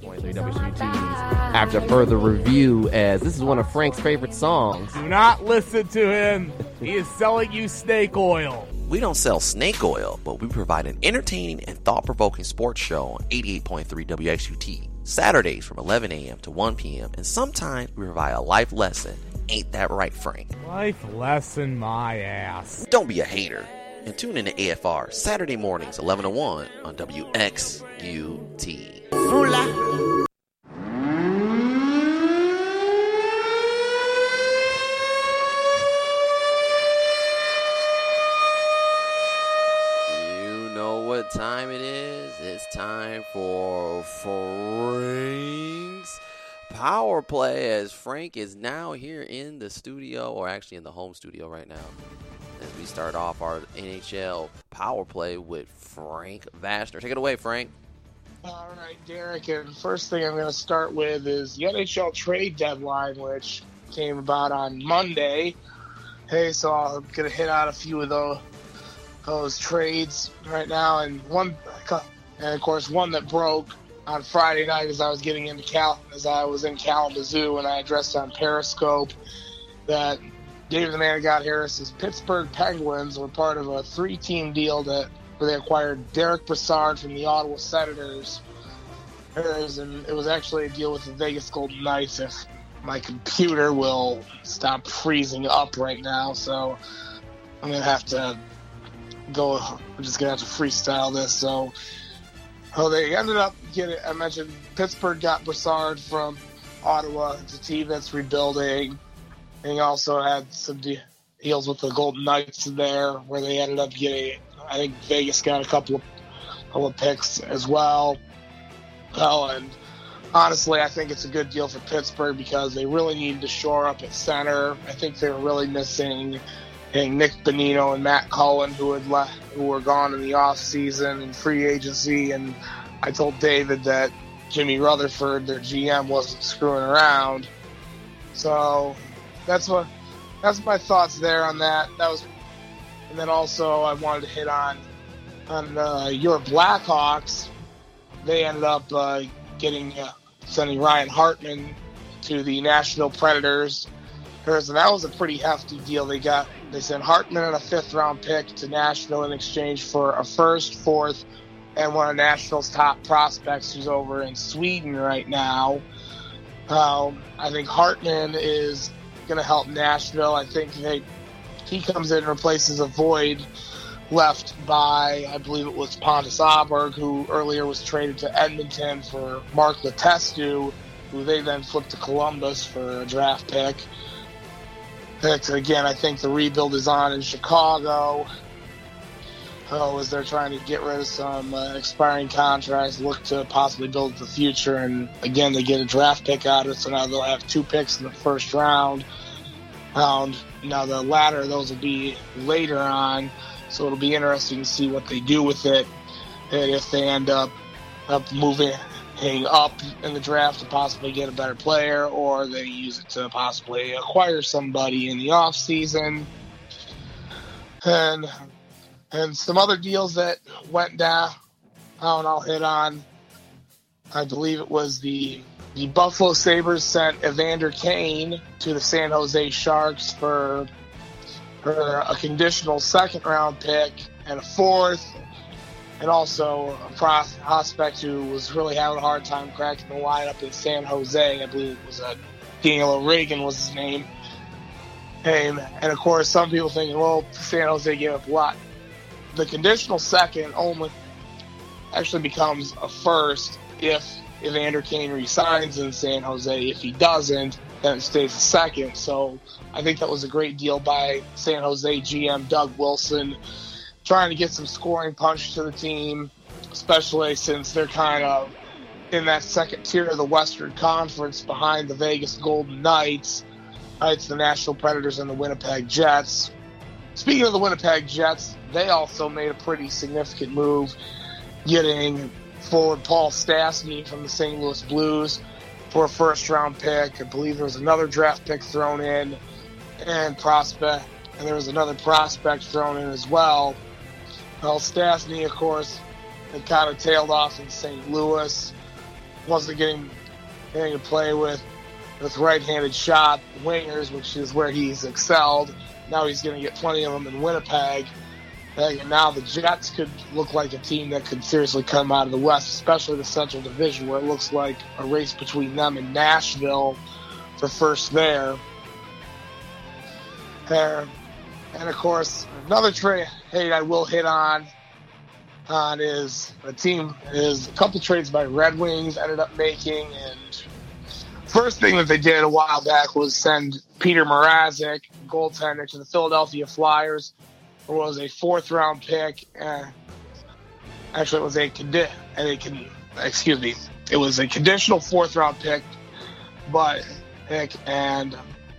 88.3 WXUT. After further review, as this is one of Frank's favorite songs. Do not listen to him. He is selling you snake oil. We don't sell snake oil, but we provide an entertaining and thought-provoking sports show on 88.3 WXUT. Saturdays from 11 a.m. to 1 p.m. And sometimes we provide a life lesson. Ain't that right, Frank? Life lesson my ass. Don't be a hater. And tune in to AFR Saturday mornings 11 to 1 on WXUT. Fula. Time it is. It's time for Frank's Power Play, as Frank is now here in the studio, or actually in the home studio right now, as we start off our NHL Power Play with Frank Vashner. Take it away, Frank. All right, Derek, and first thing I'm going to start with is the NHL trade deadline, which came about on Monday. Hey, so I'm going to hit on a few of those trades right now, and of course one that broke on Friday night as I was in Kalamazoo, and I addressed on Periscope that David the Man Got Harris's Pittsburgh Penguins were part of a 3-team deal where they acquired Derek Brassard from the Ottawa Senators, and it was actually a deal with the Vegas Golden Knights. If my computer will stop freezing up right now, so I'm gonna have to we're just going to have to freestyle this. So they ended up I mentioned Pittsburgh got Brassard from Ottawa. It's a team that's rebuilding. And he also had some deals with the Golden Knights there, where they ended up getting, I think Vegas got a couple of picks as well. And honestly, I think it's a good deal for Pittsburgh because they really needed to shore up at center. I think they were really missing Nick Bonino and Matt Cullen, who were gone in the off season and free agency. And I told David that Jimmy Rutherford, their GM, wasn't screwing around. So that's my thoughts there on that. And then also I wanted to hit on your Blackhawks. They ended up sending Ryan Hartman to the Nashville Predators. And that was a pretty hefty deal. They sent Hartman and a 5th-round pick to Nashville in exchange for a 1st, 4th, and one of Nashville's top prospects who's over in Sweden right now. I think Hartman is going to help Nashville. I think he comes in and replaces a void left by, I believe it was Pontus Aberg, who earlier was traded to Edmonton for Mark Letestu, who they then flipped to Columbus for a draft pick. Again, I think the rebuild is on in Chicago. As they're trying to get rid of some expiring contracts, look to possibly build the future. And again, they get a draft pick out of it, so now they'll have 2 picks in the first round. Now the latter, those will be later on, so it'll be interesting to see what they do with it. And if they end up moving up in the draft to possibly get a better player, or they use it to possibly acquire somebody in the off season, and some other deals that went down. I'll hit on. I believe it was the Buffalo Sabres sent Evander Kane to the San Jose Sharks for a conditional 2nd-round pick and a 4th. And also a prospect who was really having a hard time cracking the lineup in San Jose. I believe it was Daniel O'Regan was his name. And of course, some people thinking, well, San Jose gave up a lot. The conditional 2nd only actually becomes a 1st if Evander Kane resigns in San Jose. If he doesn't, then it stays a 2nd. So I think that was a great deal by San Jose GM Doug Wilson, trying to get some scoring punch to the team, especially since they're kind of in that 2nd tier of the Western Conference behind the Vegas Golden Knights. It's the Nashville Predators and the Winnipeg Jets. Speaking of the Winnipeg Jets, they also made a pretty significant move, getting forward Paul Stastny from the St. Louis Blues for a 1st-round pick. I believe there was another draft pick thrown in, and there was another prospect thrown in as well. Well, Stastny, of course, had kind of tailed off in St. Louis. wasn't getting to play with right-handed shot wingers, which is where he's excelled. Now he's going to get plenty of them in Winnipeg. And now the Jets could look like a team that could seriously come out of the West, especially the Central Division, where it looks like a race between them and Nashville for first there. And of course, another trade I will hit on is a couple trades by Red Wings ended up making. And first thing that they did a while back was send Peter Mrazek, goaltender, to the Philadelphia Flyers. It was a 4th-round pick. Actually, it was a conditional 4th-round pick, and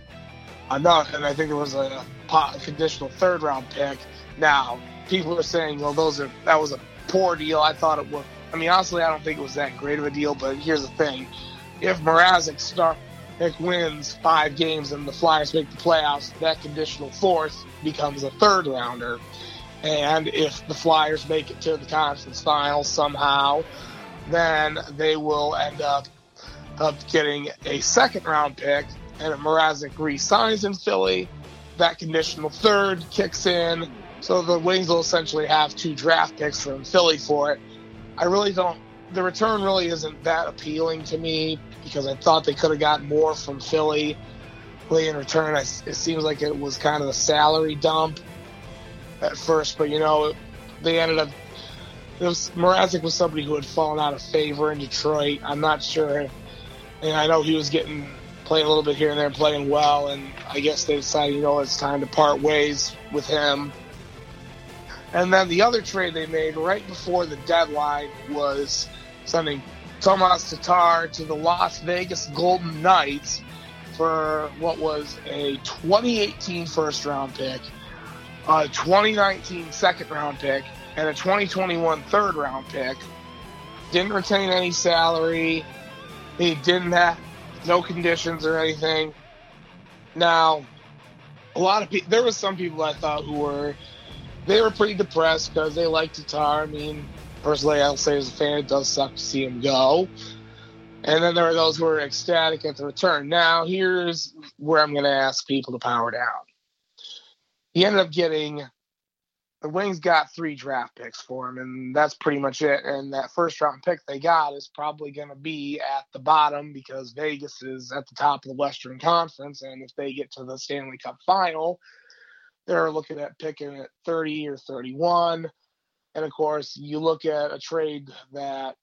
I think it was a conditional 3rd-round pick. Now, people are saying, well, that was a poor deal. I thought it was. I mean, honestly, I don't think it was that great of a deal. But here's the thing: if Mrazek wins 5 games and the Flyers make the playoffs, that conditional 4th becomes a 3rd-rounder. And if the Flyers make it to the conference finals somehow, then they will end up getting a 2nd-round pick. And if Mrazek re-signs in Philly, that conditional 3rd kicks in. So the Wings will essentially have 2 draft picks from Philly for it. I really don't. The return really isn't that appealing to me because I thought they could have gotten more from Philly. In return, it seems like it was kind of a salary dump at first, but they ended up. Mrazek was somebody who had fallen out of favor in Detroit. I'm not sure, and I know he was playing a little bit here and there, playing well, and I guess they decided, it's time to part ways with him. And then the other trade they made right before the deadline was sending Tomas Tatar to the Las Vegas Golden Knights for what was a 2018 first-round pick, a 2019 second-round pick, and a 2021 third-round pick. Didn't retain any salary. He didn't have no conditions or anything. Now, there was some people I thought who were pretty depressed because they liked Tatar. I mean, personally, I'll say as a fan, it does suck to see him go. And then there were those who were ecstatic at the return. Now, here's where I'm going to ask people to power down. He ended up the Wings got 3 draft picks for him, and that's pretty much it. And that first-round pick they got is probably going to be at the bottom because Vegas is at the top of the Western Conference, and if they get to the Stanley Cup Final, they're looking at picking at 30 or 31. And, of course, you look at the trade that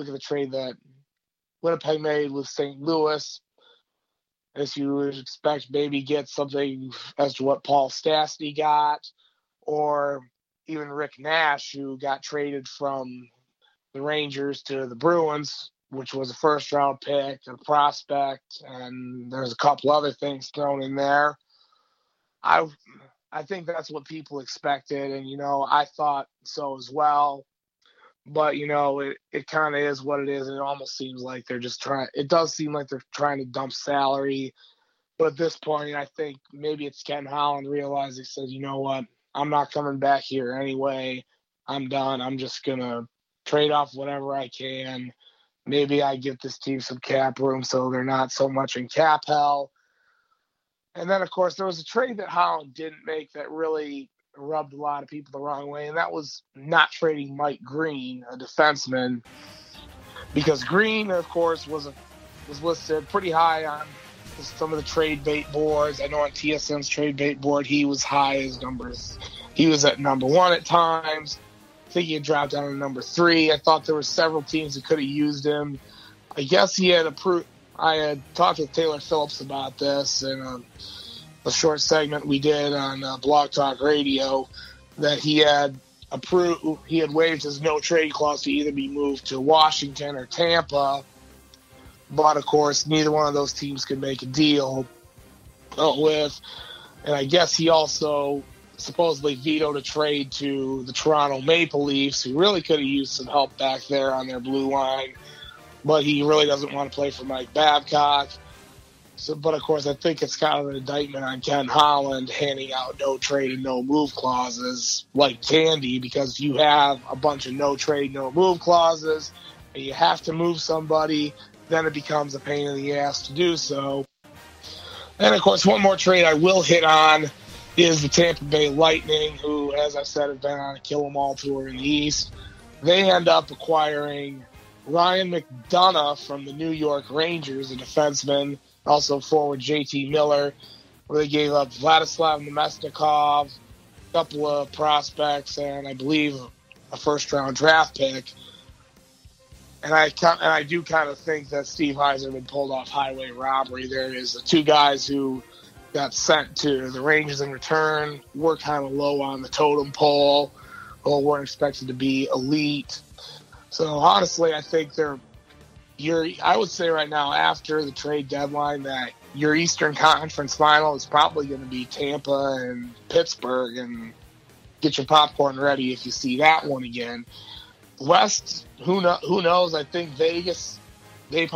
Winnipeg made with St. Louis, as you would expect, maybe get something as to what Paul Stastny got, or even Rick Nash, who got traded from the Rangers to the Bruins, which was a first-round pick, a prospect, and there's a couple other things thrown in there. I think that's what people expected, and, I thought so as well. But, it kind of is what it is. It almost seems like they're just it does seem like they're trying to dump salary. But at this point, I think maybe it's Ken Holland realized, he said, you know what, I'm not coming back here anyway. I'm done. I'm just going to trade off whatever I can. Maybe I give this team some cap room so they're not so much in cap hell. And then, of course, there was a trade that Holland didn't make that really rubbed a lot of people the wrong way, and that was not trading Mike Green, a defenseman, because Green, of course, was listed pretty high on some of the trade bait boards. I know on TSN's trade bait board, he was high as numbers. He was at number 1 at times. I think he had dropped down to number 3. I thought there were several teams that could have used him. I guess he had approved. I had talked with Taylor Phillips about this in a short segment we did on Blog Talk Radio, that he had waived his no trade clause to either be moved to Washington or Tampa, but of course neither one of those teams could make a deal with. And I guess he also supposedly vetoed a trade to the Toronto Maple Leafs, who really could have used some help back there on their blue line, but he really doesn't want to play for Mike Babcock. So, but of course, I think it's kind of an indictment on Ken Holland handing out no trade and no move clauses like candy, because if you have a bunch of no trade, no move clauses, and you have to move somebody, then it becomes a pain in the ass to do so. And, of course, one more trade I will hit on is the Tampa Bay Lightning, who, as I said, have been on a kill-em-all tour in the East. They end up acquiring Ryan McDonough from the New York Rangers, a defenseman, also forward JT Miller, where they gave up Vladislav Nemesnikov, a couple of prospects, and I believe a first-round draft pick. And I do kind of think that Steve Yzerman pulled off highway robbery. There is the two guys who got sent to the Rangers in return were kind of low on the totem pole, or weren't expected to be elite. So honestly, I think I would say right now, after the trade deadline, that your Eastern Conference final is probably going to be Tampa and Pittsburgh, and get your popcorn ready if you see that one again. West, who knows? I think Vegas, they've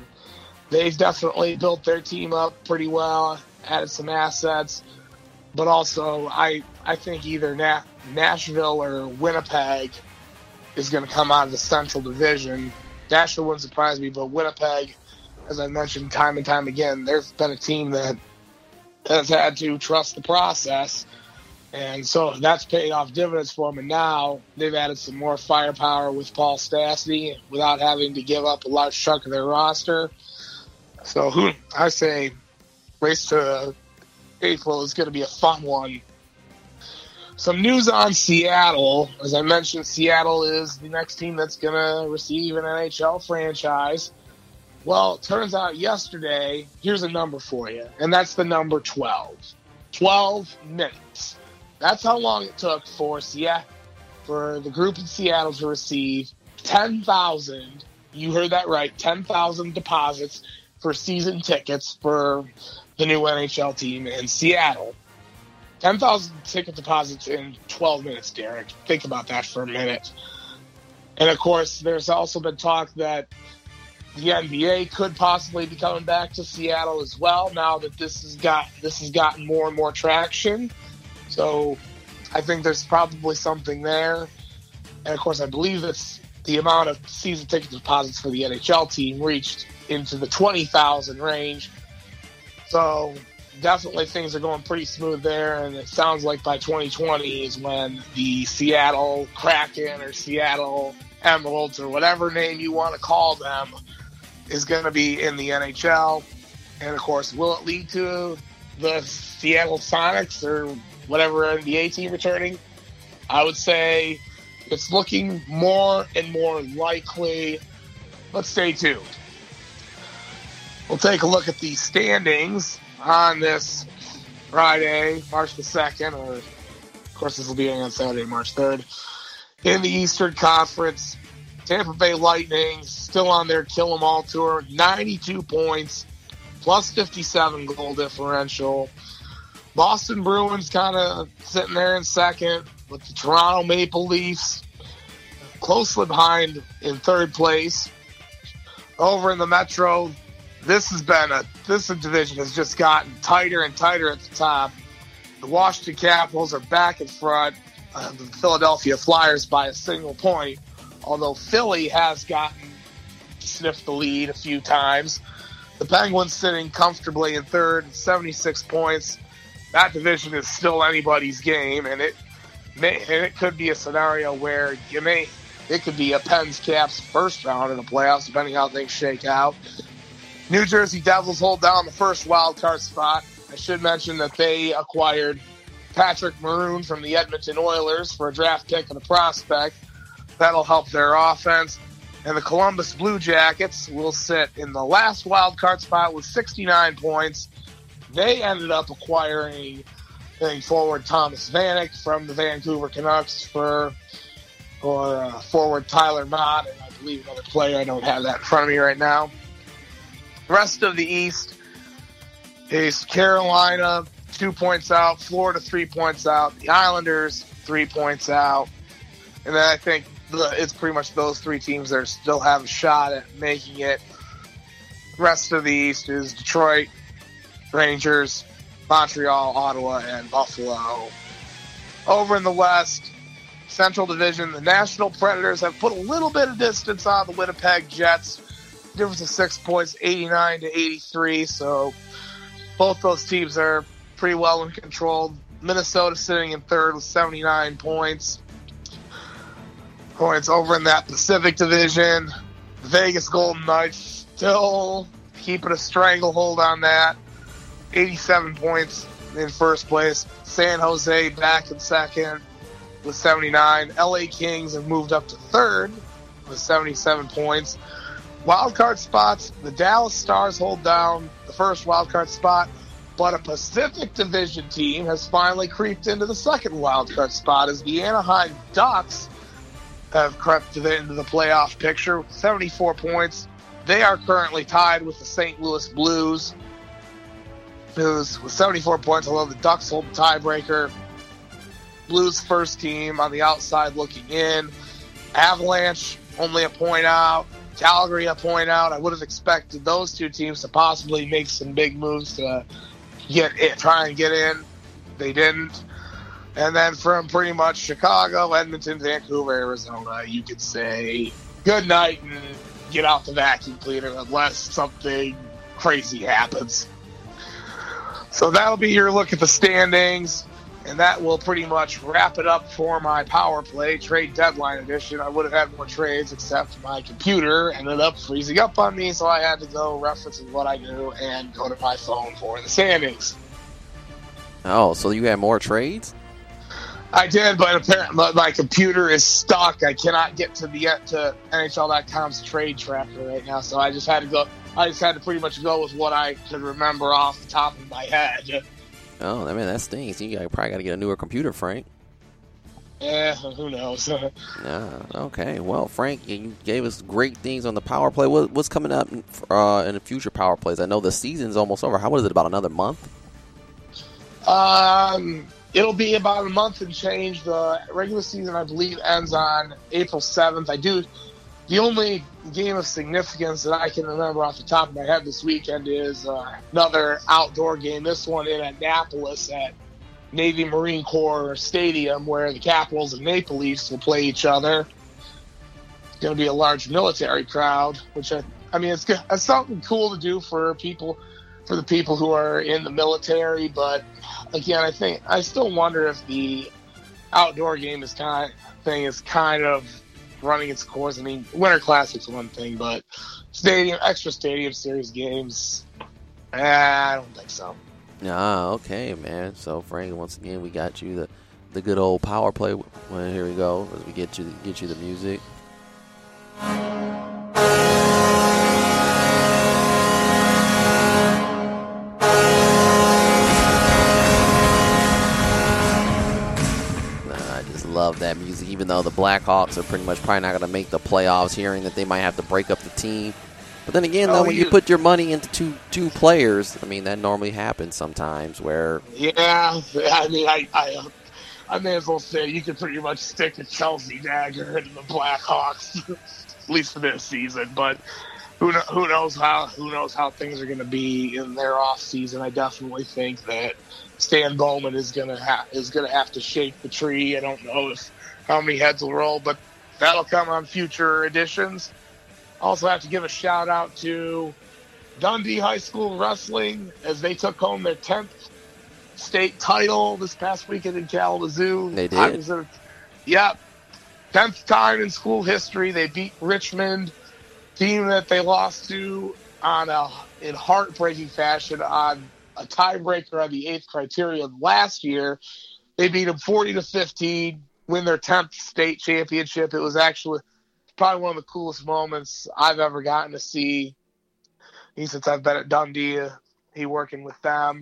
definitely built their team up pretty well, added some assets, but also I think either Nashville or Winnipeg is going to come out of the Central Division. Nashville wouldn't surprise me, but Winnipeg, as I mentioned time and time again, there's been a team that has had to trust the process. And so that's paid off dividends for them. And now they've added some more firepower with Paul Stastny without having to give up a large chunk of their roster. So I say race to April is going to be a fun one. Some news on Seattle. As I mentioned, Seattle is the next team that's going to receive an NHL franchise. Well, it turns out yesterday, here's a number for you, and that's the number 12. 12 minutes. That's how long it took for the group in Seattle to receive 10,000, you heard that right, 10,000 deposits for season tickets for the new NHL team in Seattle. 10,000 ticket deposits in 12 minutes, Derek. Think about that for a minute. And, of course, there's also been talk that the NBA could possibly be coming back to Seattle as well now that this has gotten more and more traction. So I think there's probably something there. And, of course, I believe it's the amount of season ticket deposits for the NHL team reached into the 20,000 range. So definitely things are going pretty smooth there. And it sounds like by 2020 is when the Seattle Kraken or Seattle Emeralds or whatever name you want to call them is going to be in the NHL. And, of course, will it lead to the Seattle Sonics or whatever NBA team returning? I would say it's looking more and more likely. Let's stay tuned. We'll take a look at the standings on this Friday, March the 2nd, or of course this will be on Saturday, March 3rd. In the Eastern Conference, Tampa Bay Lightning still on their kill-em-all tour, 92 points, plus 57 goal differential. Boston Bruins kind of sitting there in second, with the Toronto Maple Leafs closely behind in third place. Over in the Metro, this division has just gotten tighter and tighter at the top. The Washington Capitals are back in front of the Philadelphia Flyers by a single point, although Philly has sniffed the lead a few times. The Penguins sitting comfortably in third, 76 points. That division is still anybody's game, and it could be a scenario where it could be a Pens Caps first round in the playoffs, depending how things shake out. New Jersey Devils hold down the first wild card spot. I should mention that they acquired Patrick Maroon from the Edmonton Oilers for a draft pick and a prospect. That'll help their offense. And the Columbus Blue Jackets will sit in the last wild card spot with 69 points. They ended up acquiring forward Thomas Vanek from the Vancouver Canucks for forward Tyler Mott, and I believe another player. I don't have that in front of me right now. The rest of the East is Carolina, 2 points out. Florida, 3 points out. The Islanders, 3 points out. And then I think it's pretty much those three teams that still have a shot at making it. The rest of the East is Detroit, Rangers, Montreal, Ottawa, and Buffalo. Over in the West, Central Division, the National Predators have put a little bit of distance on the Winnipeg Jets. Difference of 6 points, 89 to 83. So both those teams are pretty well in control. Minnesota sitting in third with 79 points. Over in that Pacific Division. The Vegas Golden Knights still keeping a stranglehold on that. 87 points in first place. San Jose back in second with 79. LA Kings have moved up to third with 77 points. Wildcard spots, the Dallas Stars hold down the first wildcard spot, but a Pacific Division team has finally creeped into the second wildcard spot as the Anaheim Ducks have crept into the playoff picture with 74 points. They are currently tied with the St. Louis Blues, who's with 74 points, although the Ducks hold the tiebreaker. Blues first team on the outside looking in. Avalanche only a point out. Calgary a point out. I would have expected those two teams to possibly make some big moves to try and get in. They didn't. And then from pretty much Chicago, Edmonton, Vancouver, Arizona, you could say good night and get out the vacuum cleaner unless something crazy happens. So that'll be your look at the standings, and that will pretty much wrap it up for my Power Play Trade Deadline Edition. I would have had more trades, except my computer ended up freezing up on me, so I had to go referencing what I knew and go to my phone for the standings. Oh, so you had more trades? I did, but apparently my computer is stuck. I cannot get to NHL.com's trade tracker right now, so I just had to pretty much go with what I could remember off the top of my head. Oh, I mean, that stinks. You probably got to get a newer computer, Frank. Yeah, who knows? Okay. Well, Frank, you gave us great things on the Power Play. What's coming up in the future Power Plays? I know the season's almost over. How is it, about another month? It'll be about a month and change. The regular season, I believe, ends on April 7th. The only game of significance that I can remember off the top of my head this weekend is another outdoor game, this one in Annapolis at Navy Marine Corps Stadium, where the Capitals and Maple Leafs will play each other. It's going to be a large military crowd, which it's something cool to do for the people who are in the military. But again, I still wonder if the outdoor game is kind of running its course. I mean, Winter Classic's one thing, but extra stadium series games, I don't think so. Okay, man. So, Frank, once again, we got you the good old Power Play. Well, here we go as we get you the music. Love that music, even though the Blackhawks are pretty much probably not going to make the playoffs, hearing that they might have to break up the team. But then again, when you put your money into two players, I mean, that normally happens sometimes where... Yeah, I mean, I may as well say you could pretty much stick a Chelsea dagger into the Blackhawks, at least for this season. But who knows how things are going to be in their off season. I definitely think that Stan Bowman is gonna have to shake the tree. I don't know how many heads will roll, but that'll come on future editions. Also have to give a shout out to Dundee High School Wrestling as they took home their 10th state title this past weekend in Kalamazoo. They did? 10th time in school history. They beat Richmond, team that they lost to in heartbreaking fashion on a tiebreaker on the 8th criterion last year. They beat them 40-15, win their 10th state championship. It was actually probably one of the coolest moments I've ever gotten to see since I've been at Dundee. Working with them.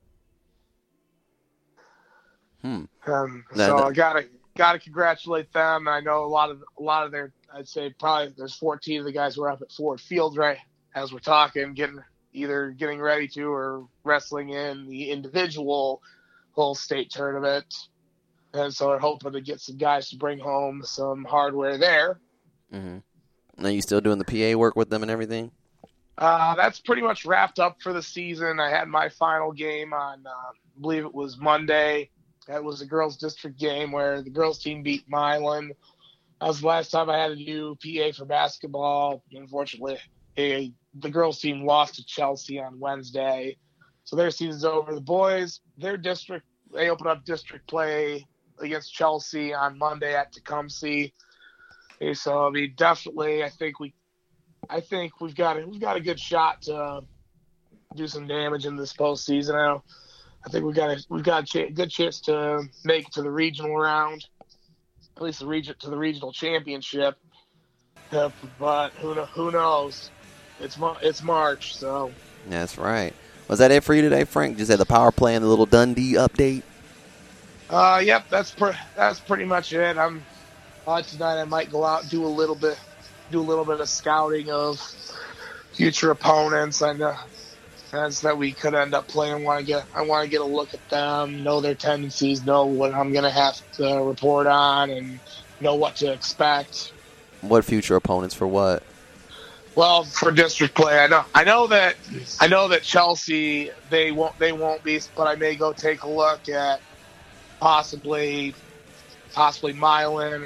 So I gotta congratulate them. I know a lot of their, I'd say probably there's 14 of the guys who are up at Ford Field right as we're talking, getting ready to or wrestling in the individual whole state tournament. And so we're hoping to get some guys to bring home some hardware there. Mm-hmm. Are you still doing the PA work with them and everything? That's pretty much wrapped up for the season. I had my final game on, I believe it was Monday. That was a girls' district game where the girls' team beat Milan. That was the last time I had to do PA for basketball. Unfortunately, the girls' team lost to Chelsea on Wednesday, so their season's over. The boys, their district, they open up district play against Chelsea on Monday at Tecumseh. So I mean, definitely, I think we've got a good shot to do some damage in this postseason. I think we've got a good chance to make it to the regional round, at least to the regional championship. But who knows? It's March, so. That's right. Was that it for you today, Frank? Just had the power play and the little Dundee update. Yep, that's pretty much it. Tonight I might go out and do a little bit of scouting of future opponents. I know that we could end up playing. I want to get a look at them, know their tendencies, know what I'm going to have to report on, and know what to expect. What future opponents for what? Well, for district play, I know that Chelsea they won't be, but I may go take a look at possibly Milan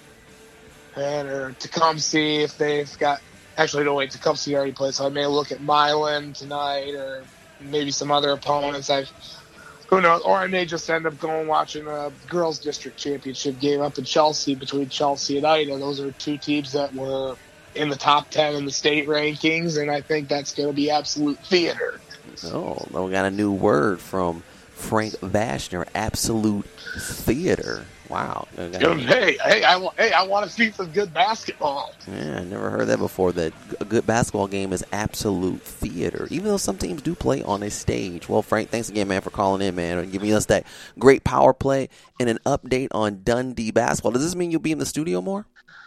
or Tecumseh if they've got. Actually, no, wait, Tecumseh already played, so I may look at Milan tonight or maybe some other opponents. Who knows? Or I may just end up going watching a girls' district championship game up in Chelsea between Chelsea and Ida. Those are two teams that were in the top 10 in the state rankings, and I think that's going to be absolute theater. Oh, we got a new word from Frank Vashner, absolute theater. Wow. Hey, I want to see some good basketball. Yeah, I never heard that before, that a good basketball game is absolute theater, even though some teams do play on a stage. Well, Frank, thanks again, man, for calling in, man, and giving us that great power play and an update on Dundee basketball. Does this mean you'll be in the studio more?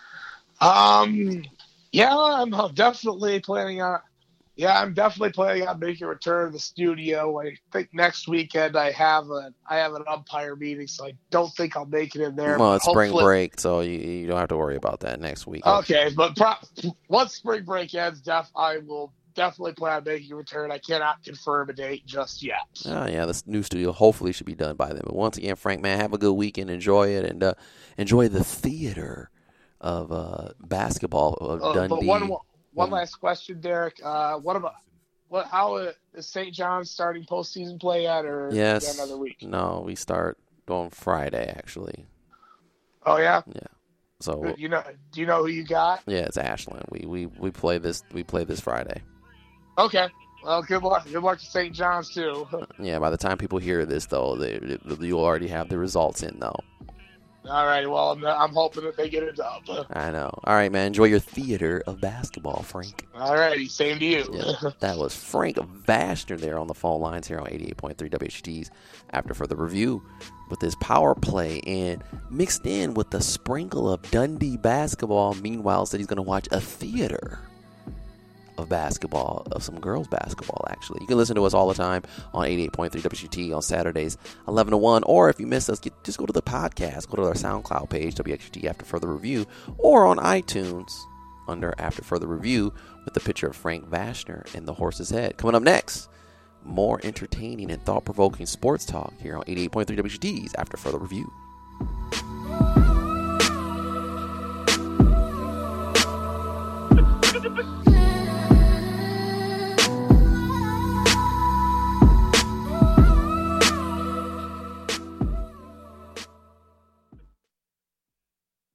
Yeah, I'm definitely planning on making a return to the studio. I think next weekend I have an umpire meeting, so I don't think I'll make it in there. Well, it's spring break, so you don't have to worry about that next week. Okay, but once spring break ends, I will definitely plan on making a return. I cannot confirm a date just yet. Oh, yeah, this new studio hopefully should be done by then. But once again, Frank, man, have a good weekend. Enjoy it, and enjoy the theater of basketball of Dundee. But one last question, Derek. How is St. John's starting postseason play yet, or yes, another week? No, we start on Friday actually. Oh yeah. Yeah. So do you know who you got? Yeah, it's Ashland. We play this Friday. Okay. Well, good luck. Good luck to St. John's too. Yeah. By the time people hear this, though, you'll already have the results in, though. All right. Well, I'm hoping that they get a dub. I know. All right, man. Enjoy your theater of basketball, Frank. All righty. Same to you. Yeah, that was Frank Vashner there on the phone lines here on 88.3 WHT's After Further Review with his power play and mixed in with the sprinkle of Dundee basketball. Meanwhile, said he's going to watch a theater of basketball, of some girls basketball, actually. You can listen to us all the time on 88.3 WHT on Saturdays 11 to 1, or if you miss us, just go to the podcast, go to our SoundCloud page, WHT After Further Review, or on iTunes under After Further Review with the picture of Frank Vashner and the horse's head. Coming up next, more entertaining and thought-provoking sports talk here on 88.3 WHT's After Further Review.